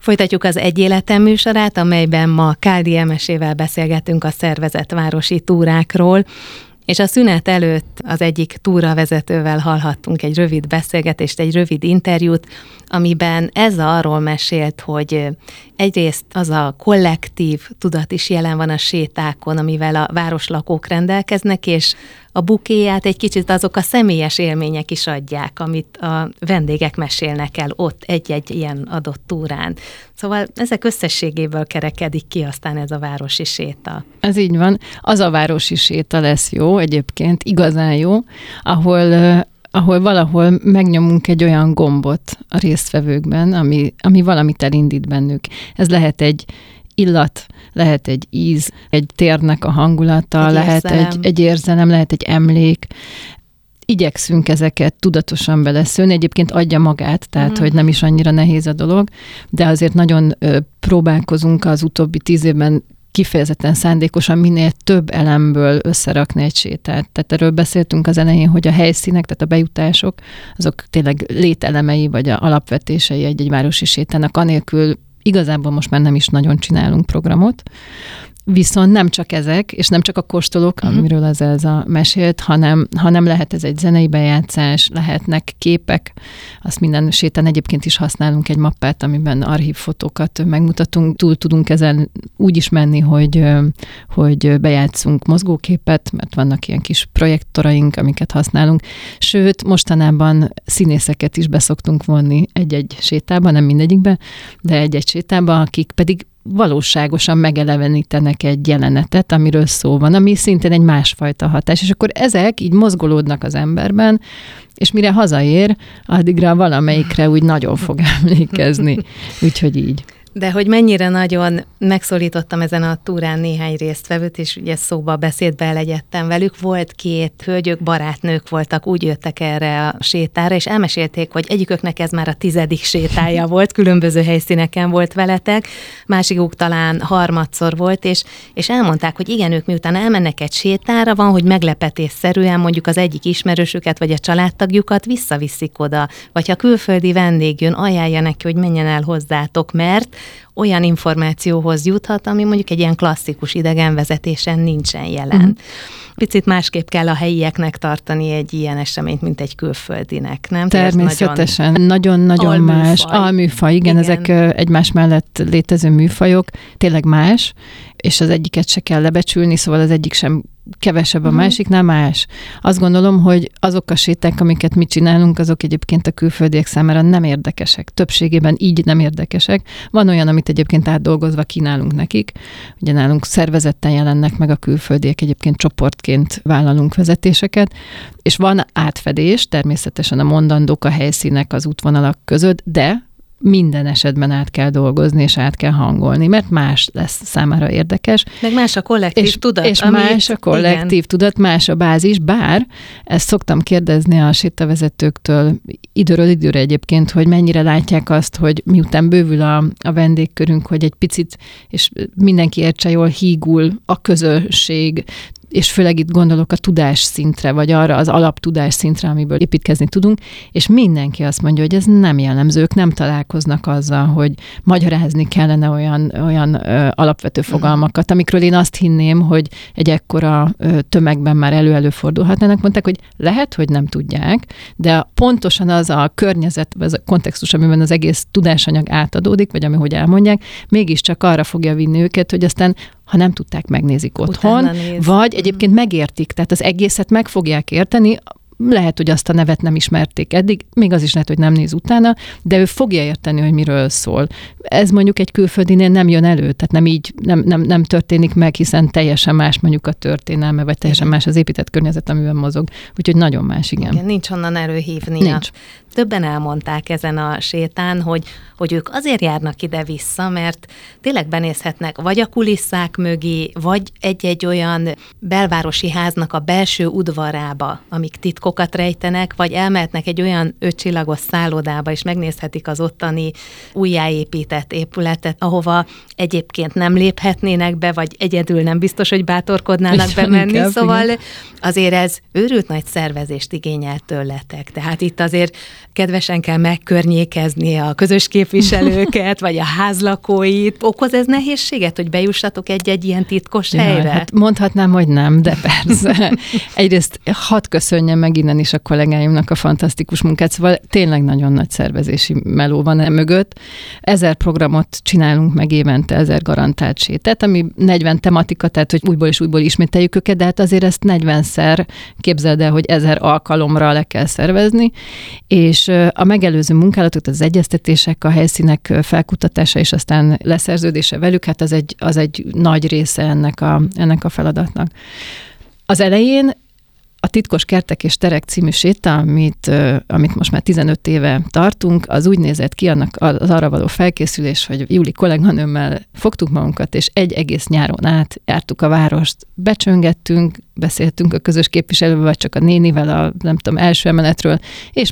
Folytatjuk az Egy Életem műsorát, amelyben ma Káldi Emesével beszélgetünk a szervezett városi túrákról, és a szünet előtt az egyik túravezetővel hallhattunk egy rövid beszélgetést, egy rövid interjút, amiben ez arról mesélt, hogy egyrészt az a kollektív tudat is jelen van a sétákon, amivel a városlakók rendelkeznek, és a bukéját egy kicsit azok a személyes élmények is adják, amit a vendégek mesélnek el ott egy-egy ilyen adott túrán. Szóval ezek összességéből kerekedik ki aztán ez a városi séta. Ez így van. Az a városi séta lesz jó egyébként, igazán jó, ahol valahol megnyomunk egy olyan gombot a résztvevőkben, ami valamit elindít bennük. Ez lehet egy illat, lehet egy íz, egy térnek a hangulata, egy lehet érzelem. egy érzelem, lehet egy emlék. Igyekszünk ezeket tudatosan beleszőni, egyébként adja magát, tehát hogy nem is annyira nehéz a dolog, de azért nagyon próbálkozunk az utóbbi 10 évben kifejezetten szándékosan minél több elemből összerakni egy sétát. Tehát erről beszéltünk az elején, hogy a helyszínek, tehát a bejutások, azok tényleg lételemei, vagy a alapvetései egy városi sétának, anélkül igazából most már nem is nagyon csinálunk programot. Viszont nem csak ezek, és nem csak a kóstolók, amiről az Elza mesélt, hanem lehet ez egy zenei bejátszás, lehetnek képek, azt minden sétán egyébként is használunk egy mappát, amiben archív fotókat megmutatunk, túl tudunk ezen úgy is menni, hogy bejátszunk mozgóképet, mert vannak ilyen kis projektoraink, amiket használunk, sőt, mostanában színészeket is beszoktunk vonni egy-egy sétában, nem mindegyikbe, de egy-egy sétában, akik pedig valóságosan megelevenítenek egy jelenetet, amiről szó van, ami szintén egy másfajta hatás. És akkor ezek így mozgolódnak az emberben, és mire hazaér, addigra valamelyikre úgy nagyon fog emlékezni. Úgyhogy így. De hogy mennyire nagyon megszólítottam ezen a túrán néhány résztvevőt, és ugye szóba, beszédbe elegyedtem velük. Volt 2 hölgyök, barátnők voltak, úgy jöttek erre a sétára, és elmesélték, hogy egyiküknek ez már a 10. sétája volt, különböző helyszíneken volt veletek, másikuk talán harmadszor volt, és elmondták, hogy igen, ők miután elmennek egy sétára, van, hogy meglepetésszerűen mondjuk az egyik ismerősüket, vagy a családtagjukat visszaviszik oda, vagy ha külföldi vendég jön, ajánlja neki, hogy menjen el hozzátok, mert olyan információhoz juthat, ami mondjuk egy ilyen klasszikus idegenvezetésen nincsen jelen. Picit másképp kell a helyieknek tartani egy ilyen eseményt, mint egy külföldinek, nem? Természetesen. Nagyon-nagyon más. Alműfaj, igen, ezek egymás mellett létező műfajok, tényleg más, és az egyiket se kell lebecsülni, szóval az egyik sem kevesebb a másiknál más. Azt gondolom, hogy azok a séták, amiket mi csinálunk, azok egyébként a külföldiek számára nem érdekesek. Többségében így nem érdekesek. Van olyan, amit egyébként átdolgozva kínálunk nekik. Ugye nálunk szervezetten jelennek meg a külföldiek, egyébként csoportként vállalunk vezetéseket, és van átfedés, természetesen a mondandók, a helyszínek, az útvonalak között, de minden esetben át kell dolgozni, és át kell hangolni, mert más lesz számára érdekes. Meg más a kollektív tudat. És más a kollektív tudat, más a bázis, bár ezt szoktam kérdezni a sétavezetőktől időről időre egyébként, hogy mennyire látják azt, hogy miután bővül a vendégkörünk, hogy egy picit, és mindenki értse jól, hígul a közösség, és főleg itt gondolok a tudásszintre, vagy arra az alaptudásszintre, amiből építkezni tudunk, és mindenki azt mondja, hogy ez nem jellemző, ők nem találkoznak azzal, hogy magyarázni kellene olyan alapvető fogalmakat, amikről én azt hinném, hogy egy ekkora tömegben már előfordulhatnának. Mondták, hogy lehet, hogy nem tudják, de pontosan az a környezet, az a kontextus, amiben az egész tudásanyag átadódik, vagy ahogy elmondják, mégiscsak arra fogja vinni őket, hogy aztán ha nem tudták, megnézik otthon, vagy egyébként megértik, tehát az egészet meg fogják érteni, lehet, hogy azt a nevet nem ismerték eddig, még az is lehet, hogy nem néz utána, de ő fogja érteni, hogy miről szól. Ez mondjuk egy külföldinél nem jön elő, tehát nem így, nem történik meg, hiszen teljesen más mondjuk a történelme, vagy teljesen más az épített környezet, amiben mozog. Úgyhogy nagyon más, igen. Nincs honnan előhívnia. Nincs. Többen elmondták ezen a sétán, hogy ők azért járnak ide-vissza, mert tényleg benézhetnek vagy a kulisszák mögé, vagy egy-egy olyan belvárosi háznak a belső udvarába, amik titkos titkokat rejtenek, vagy elmehetnek egy olyan 5 csillagos szállodába, és megnézhetik az ottani újjáépített épületet, ahova egyébként nem léphetnének be, vagy egyedül nem biztos, hogy bátorkodnának bemenni. Inkább, szóval igen. Azért ez őrült nagy szervezést igényel tőletek. Tehát itt azért kedvesen kell megkörnyékezni a közös képviselőket, vagy a házlakóit. Okoz ez nehézséget, hogy bejussatok egy ilyen titkos helyre? Hát mondhatnám, hogy nem, de persze. Egyrészt hadd köszönjem meg innen is a kollégáimnak a fantasztikus munkát, szóval tényleg nagyon nagy szervezési meló van mögött. 1000 programot csinálunk meg évente, 1000 garantált sétát, ami 40 tematika, tehát hogy újból és újból ismételjük őket, de hát azért ezt 40-szer képzeld el, hogy 1000 alkalomra le kell szervezni, és a megelőző munkálatot, az egyeztetések, a helyszínek felkutatása és aztán leszerződése velük, hát az egy nagy része ennek a feladatnak. Az elején a Titkos Kertek és Terek című séta, amit most már 15 éve tartunk, az úgy nézett ki, annak az arra való felkészülés, hogy Júli kolléganőmmel fogtuk magunkat, és egy egész nyáron át jártuk a várost, becsöngettünk, beszéltünk a közös képviselővel, vagy csak a nénivel nem tudom, első emeletről, és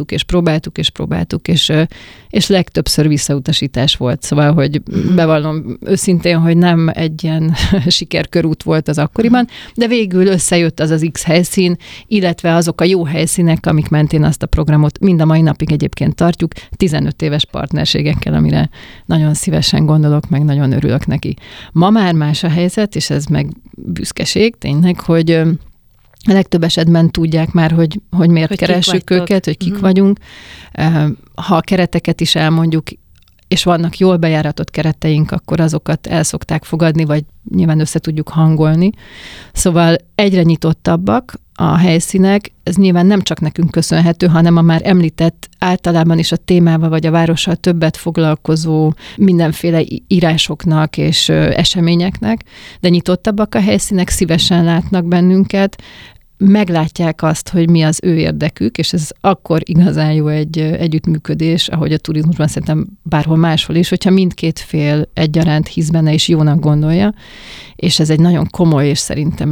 próbáltuk, és legtöbbször visszautasítás volt. Szóval, hogy bevallom őszintén, hogy nem egy ilyen sikerkörút volt az akkoriban, de végül összejött az X helyszín, illetve azok a jó helyszínek, amik mentén azt a programot mind a mai napig egyébként tartjuk, 15 éves partnerségekkel, amire nagyon szívesen gondolok, meg nagyon örülök neki. Ma már más a helyzet, és ez meg büszkeség tényleg, hogy a legtöbb esetben tudják már, hogy miért keressük őket, hogy kik vagyunk. Ha a kereteket is elmondjuk, és vannak jól bejáratott kereteink, akkor azokat el szokták fogadni, vagy nyilván össze tudjuk hangolni. Szóval egyre nyitottabbak a helyszínek, ez nyilván nem csak nekünk köszönhető, hanem a már említett általában is a témával vagy a várossal többet foglalkozó mindenféle írásoknak és eseményeknek, de nyitottabbak a helyszínek, szívesen látnak bennünket, meglátják azt, hogy mi az ő érdekük, és ez akkor igazán jó egy együttműködés, ahogy a turizmusban szerintem bárhol máshol is, hogyha mindkét fél egyaránt hisz benne és jónak gondolja, és ez egy nagyon komoly, és szerintem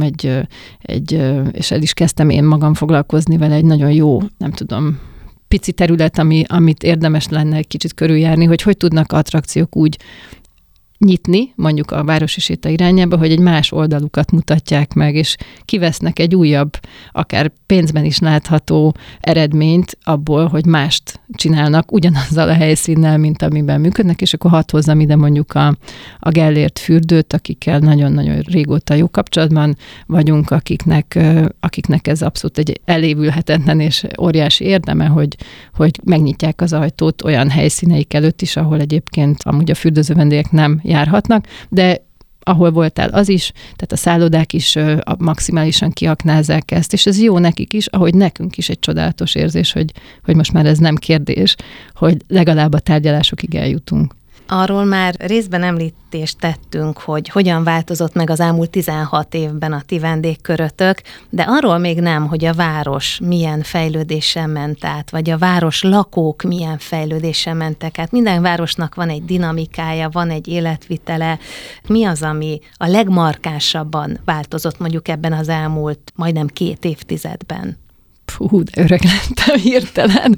és el is kezdtem én magam foglalkozni vele, egy nagyon jó, nem tudom, pici terület, amit érdemes lenne egy kicsit körüljárni, hogy tudnak attrakciók úgy nyitni, mondjuk a városi séta irányába, hogy egy más oldalukat mutatják meg, és kivesznek egy újabb, akár pénzben is látható eredményt abból, hogy mást csinálnak ugyanazzal a helyszínnel, mint amiben működnek, és akkor hadd hozzam ide mondjuk a Gellért fürdőt, akikkel nagyon-nagyon régóta jó kapcsolatban vagyunk, akiknek ez abszolút egy elévülhetetlen és óriási érdeme, hogy megnyitják az ajtót olyan helyszíneik előtt is, ahol egyébként amúgy a fürdőző vendégek nem járhatnak, de ahol voltál az is, tehát a szállodák is maximálisan kiaknázzák ezt, és ez jó nekik is, ahogy nekünk is egy csodálatos érzés, hogy most már ez nem kérdés, hogy legalább a tárgyalásokig eljutunk. Arról már részben említést tettünk, hogy hogyan változott meg az elmúlt 16 évben a ti vendégkörötök, de arról még nem, hogy a város milyen fejlődésen ment át, vagy a város lakók milyen fejlődésen mentek át. Minden városnak van egy dinamikája, van egy életvitele. Mi az, ami a legmarkánsabban változott mondjuk ebben az elmúlt majdnem 2 évtizedben? Fú, de öreg lettem hirtelen.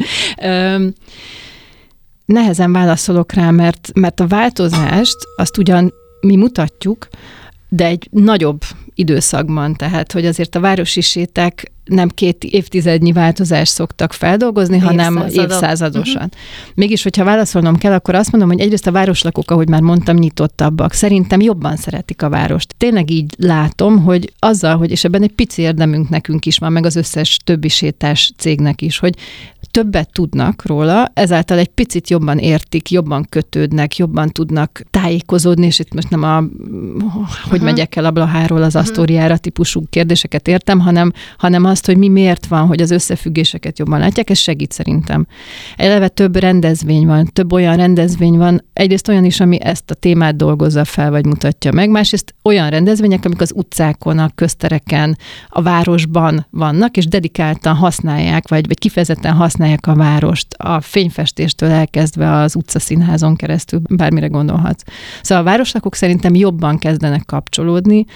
Nehezen válaszolok rá, mert a változást azt ugyan mi mutatjuk, de egy nagyobb időszakban, tehát hogy azért a városi séták nem 2 évtizednyi változást szoktak feldolgozni, hanem évszázadosan. Mégis, hogyha válaszolnom kell, akkor azt mondom, hogy egyrészt a városlakók, ahogy már mondtam, nyitottabbak. Szerintem jobban szeretik a várost. Tényleg így látom, hogy azzal, hogy és ebben egy pici érdemünk nekünk is van, meg az összes többi sétás cégnek is, hogy többet tudnak róla, ezáltal egy picit jobban értik, jobban kötődnek, jobban tudnak tájékozódni, és itt most nem hogy megyek el a Blaháról az Asztóriára típusú kérdéseket értem, hanem azt, hogy mi miért van, hogy az összefüggéseket jobban látják, ez segít szerintem. Eleve több rendezvény van, több olyan rendezvény van, egyrészt olyan is, ami ezt a témát dolgozza fel, vagy mutatja meg, másrészt olyan rendezvények, amik az utcákon, a köztereken, a városban vannak, és dedikáltan használják, vagy kifejezetten használják a várost, a fényfestéstől elkezdve az utcaszínházon keresztül, bármire gondolhatsz. Szóval a városlakók szerintem jobban kezdenek kapcsolódni,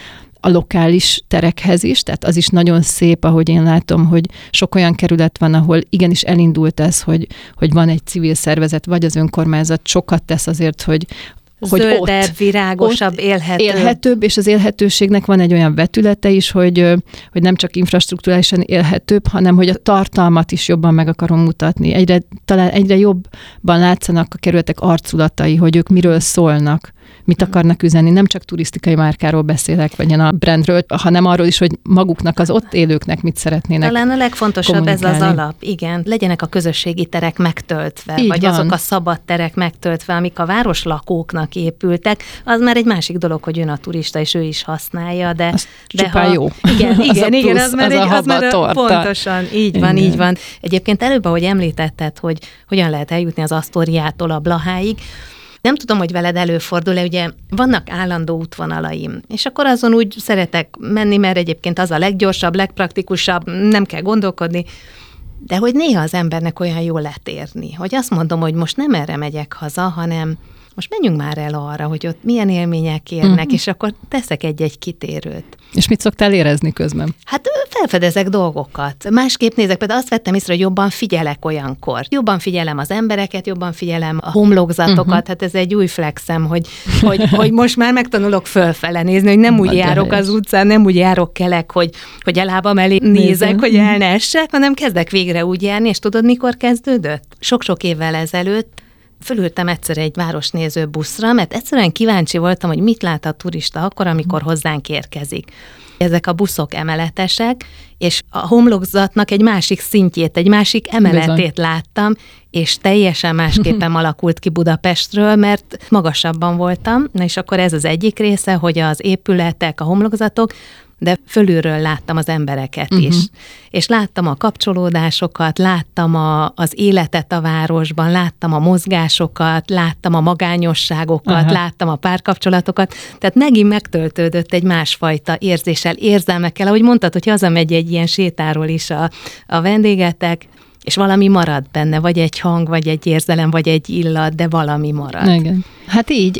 a lokális terekhez is, tehát az is nagyon szép, ahogy én látom, hogy sok olyan kerület van, ahol igenis elindult ez, hogy van egy civil szervezet, vagy az önkormányzat sokat tesz azért, hogy zöldebb, virágosabb, élhetőbb, és az élhetőségnek van egy olyan vetülete is, hogy nem csak infrastrukturálisan élhetőbb, hanem hogy a tartalmat is jobban meg akarom mutatni. Talán egyre jobban látszanak a kerületek arculatai, hogy ők miről szólnak, mit akarnak üzenni. Nem csak turisztikai márkáról beszélek, vagy a brandről, hanem arról is, hogy maguknak, az ott élőknek mit szeretnének. Talán a legfontosabb ez az alap, igen. Legyenek a közösségi terek megtöltve, így vagy van. Azok a szabad terek megtöltve, amik a városlakóknak épültek. Az már egy másik dolog, hogy jön a turista, és ő is használja, de jó. Igen, az már pontosan, így van, így van. Egyébként előbb, ahogy említetted, hogy hogyan lehet eljutni az Asztóriától a Blaháig, nem tudom, hogy veled előfordul-e, ugye vannak állandó útvonalaim, és akkor azon úgy szeretek menni, mert egyébként az a leggyorsabb, legpraktikusabb, nem kell gondolkodni, de hogy néha az embernek olyan jól letérni, hogy azt mondom, hogy most nem erre megyek haza, hanem most menjünk már el arra, hogy ott milyen élmények érnek, és akkor teszek egy-egy kitérőt. És mit szoktál érezni közben? Hát felfedezek dolgokat. Másképp nézek, például azt vettem észre, hogy jobban figyelek olyankor. Jobban figyelem az embereket, jobban figyelem a homlokzatokat, hát ez egy új flexem, hogy most már megtanulok fölfele nézni, hogy nem úgy járok az utcán, nem úgy járok kelek, hogy a lábam elé nézek, hogy el ne essek, hanem kezdek végre úgy járni, és tudod, mikor kezdődött? Sok-sok évvel ezelőtt fölültem egyszer egy városnéző buszra, mert egyszerűen kíváncsi voltam, hogy mit lát a turista akkor, amikor hozzánk érkezik. Ezek a buszok emeletesek, és a homlokzatnak egy másik szintjét, egy másik emeletét láttam, és teljesen másképpen alakult ki Budapestről, mert magasabban voltam, és akkor ez az egyik része, hogy az épületek, a homlokzatok, de fölülről láttam az embereket is. És láttam a kapcsolódásokat, láttam az életet a városban, láttam a mozgásokat, láttam a magányosságokat, láttam a párkapcsolatokat, tehát megint megtöltődött egy másfajta érzéssel, érzelmekkel, ahogy mondtad, hogy hazamegy egy ilyen sétáról is a vendégetek, és valami marad benne, vagy egy hang, vagy egy érzelem, vagy egy illat, de valami marad. Igen. Hát így,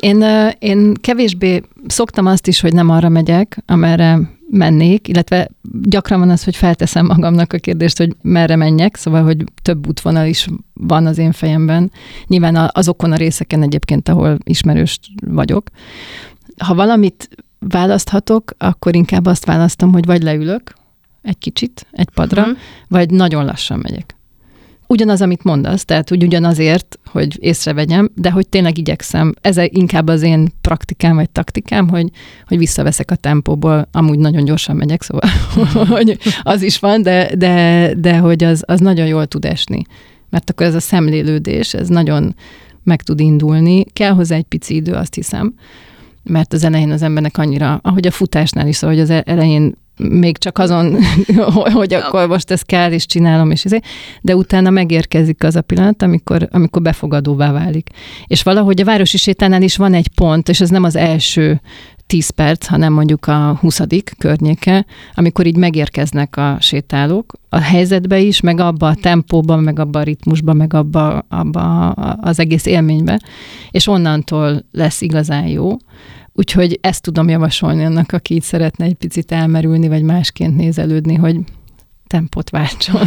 én kevésbé szoktam azt is, hogy nem arra megyek, amerre mennék, illetve gyakran van az, hogy felteszem magamnak a kérdést, hogy merre menjek, szóval, hogy több útvonal is van az én fejemben. Nyilván azokon a részeken egyébként, ahol ismerős vagyok. Ha valamit választhatok, akkor inkább azt választom, hogy vagy leülök egy kicsit, egy padra, vagy nagyon lassan megyek. Ugyanaz, amit mondasz, tehát úgy ugyanazért, hogy észrevegyem, de hogy tényleg igyekszem. Ez inkább az én praktikám vagy taktikám, hogy visszaveszek a tempóból, amúgy nagyon gyorsan megyek, szóval hogy az is van, de hogy az nagyon jól tud esni. Mert akkor ez a szemlélődés, ez nagyon meg tud indulni. Kell hozzá egy pici idő, azt hiszem, mert az elején az embernek annyira, ahogy a futásnál is, szóval, hogy az elején még csak azon, hogy akkor most ezt kell, és csinálom, és de utána megérkezik az a pillanat, amikor befogadóvá válik. És valahogy a városi sétánál is van egy pont, és ez nem az első 10 perc, hanem mondjuk a 20. környéke, amikor így megérkeznek a sétálók a helyzetbe is, meg abba a tempóban, meg abba a ritmusban, meg abba az egész élménybe, és onnantól lesz igazán jó. Úgyhogy ezt tudom javasolni annak, aki itt szeretne egy picit elmerülni, vagy másként nézelődni, hogy tempót váltson.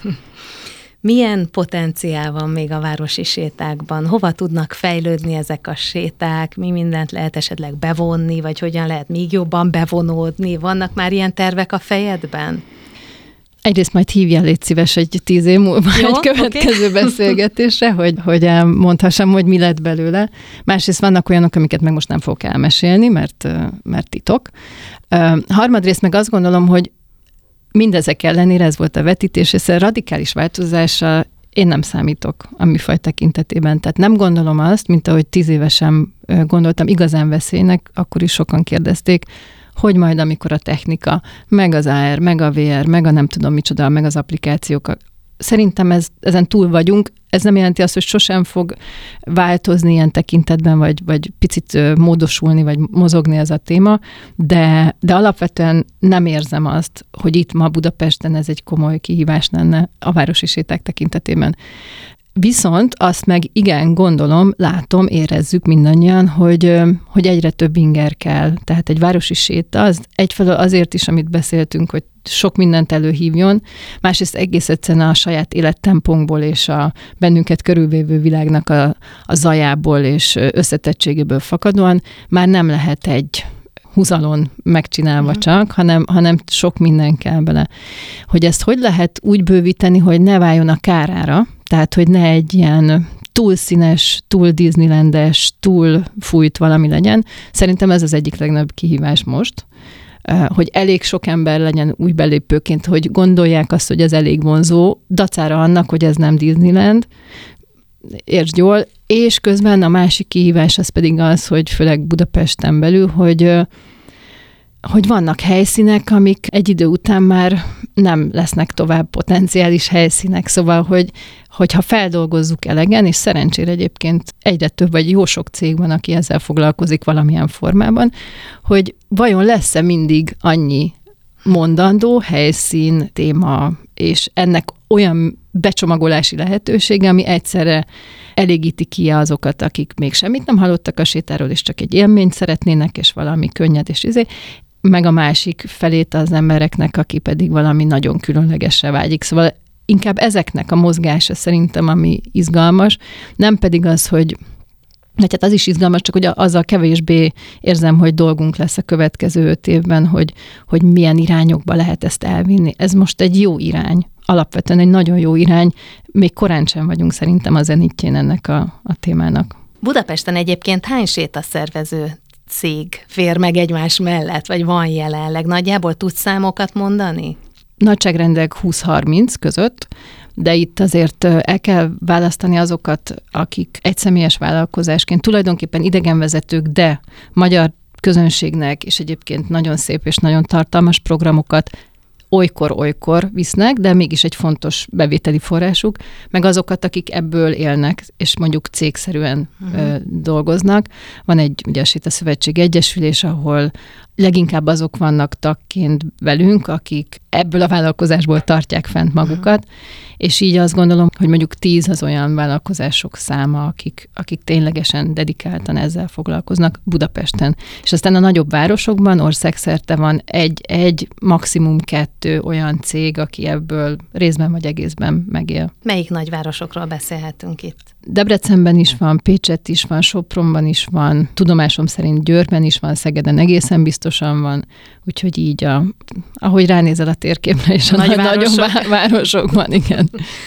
Milyen potenciál van még a városi sétákban? Hova tudnak fejlődni ezek a séták? Mi mindent lehet esetleg bevonni, vagy hogyan lehet még jobban bevonódni? Vannak már ilyen tervek a fejedben? Egyrészt majd hívjál, légy szíves, egy 10 év múlva egy következő beszélgetésre, hogy mondhassam, hogy mi lett belőle. Másrészt vannak olyanok, amiket meg most nem fogok elmesélni, mert titok. Harmadrészt meg azt gondolom, hogy mindezek ellenére ez volt a vetítés, és a radikális változással én nem számítok a műfaj tekintetében. Tehát nem gondolom azt, mint ahogy 10 évesen gondoltam igazán veszélynek, akkor is sokan kérdezték, hogy majd amikor a technika, meg az AR, meg a VR, meg a nem tudom micsoda, meg az applikációk, szerintem ezen túl vagyunk. Ez nem jelenti azt, hogy sosem fog változni ilyen tekintetben, vagy picit módosulni, vagy mozogni ez a téma, de alapvetően nem érzem azt, hogy itt ma Budapesten ez egy komoly kihívás lenne a városi séták tekintetében. Viszont azt meg igen, gondolom, látom, érezzük mindannyian, hogy egyre több inger kell. Tehát egy városi séta, az egyfelől azért is, amit beszéltünk, hogy sok mindent előhívjon, másrészt egész egyszerűen a saját élettempónkból és a bennünket körülvévő világnak a zajából és összetettségéből fakadóan már nem lehet egy húzalon megcsinálva csak, hanem sok minden kell bele. Hogy ezt hogy lehet úgy bővíteni, hogy ne váljon a kárára, tehát hogy ne egy ilyen túl színes, túl Disneylandes, túl fújt valami legyen. Szerintem ez az egyik legnagyobb kihívás most, hogy elég sok ember legyen új belépőként, hogy gondolják azt, hogy ez elég vonzó, dacára annak, hogy ez nem Disneyland, értsd jól, és közben a másik kihívás az pedig az, hogy főleg Budapesten belül, hogy vannak helyszínek, amik egy idő után már nem lesznek tovább potenciális helyszínek, szóval, hogyha feldolgozzuk elegen, és szerencsére egyébként egyre több, vagy jó sok cég van, aki ezzel foglalkozik valamilyen formában, hogy vajon lesz-e mindig annyi mondandó, helyszín, téma, és ennek olyan becsomagolási lehetősége, ami egyszerre elégíti ki azokat, akik még semmit nem hallottak a sétáról, és csak egy élményt szeretnének, és valami könnyed, és meg a másik felét az embereknek, aki pedig valami nagyon különlegesre vágyik. Szóval inkább ezeknek a mozgása szerintem, ami izgalmas, nem pedig az, hogy hát az is izgalmas, csak hogy azzal kevésbé érzem, hogy dolgunk lesz a következő 5 évben, hogy milyen irányokba lehet ezt elvinni. Ez most egy jó irány. Alapvetően egy nagyon jó irány. Még korán sem vagyunk szerintem a zenitjén ennek a témának. Budapesten egyébként hány sétaszervező cég fér meg egymás mellett, vagy van jelenleg? Nagyjából tudsz számokat mondani? Nagyságrendek 20-30 között, de itt azért el kell választani azokat, akik egyszemélyes vállalkozásként tulajdonképpen idegenvezetők, de magyar közönségnek, és egyébként nagyon szép és nagyon tartalmas programokat olykor visznek, de mégis egy fontos bevételi forrásuk, meg azokat, akik ebből élnek, és mondjuk cégszerűen dolgoznak. Van egy ugye a Séta Szövetség Egyesülés, ahol leginkább azok vannak tagként velünk, akik ebből a vállalkozásból tartják fent magukat, és így azt gondolom, hogy mondjuk 10 az olyan vállalkozások száma, akik ténylegesen dedikáltan ezzel foglalkoznak Budapesten. És aztán a nagyobb városokban országszerte van egy maximum 2 olyan cég, aki ebből részben vagy egészben megél. Melyik nagyvárosokról beszélhetünk itt? Debrecenben is van, Pécsett is van, Sopronban is van, tudomásom szerint Győrben is van, Szegeden egészen biztosan van, úgyhogy így ahogy ránézel a térképre, és a nagyobb városokban, igen.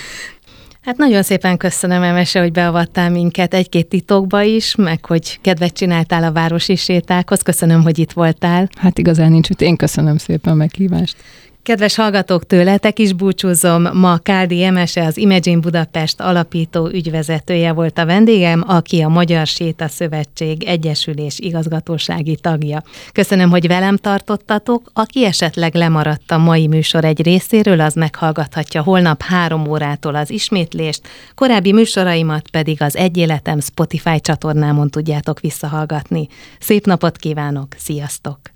Hát nagyon szépen köszönöm, Emese, hogy beavattál minket egy-két titokba is, meg hogy kedvet csináltál a városi sétákhoz. Köszönöm, hogy itt voltál. Hát igazán nincs, hogy én köszönöm szépen a meghívást. Kedves hallgatók, tőletek is búcsúzom. Ma Káldi Emese, az Imagine Budapest alapító ügyvezetője volt a vendégem, aki a Magyar Séta Szövetség Egyesülés igazgatósági tagja. Köszönöm, hogy velem tartottatok. Aki esetleg lemaradt a mai műsor egy részéről, az meghallgathatja holnap 3 órától az ismétlést, korábbi műsoraimat pedig az Egy Életem Spotify csatornámon tudjátok visszahallgatni. Szép napot kívánok, sziasztok!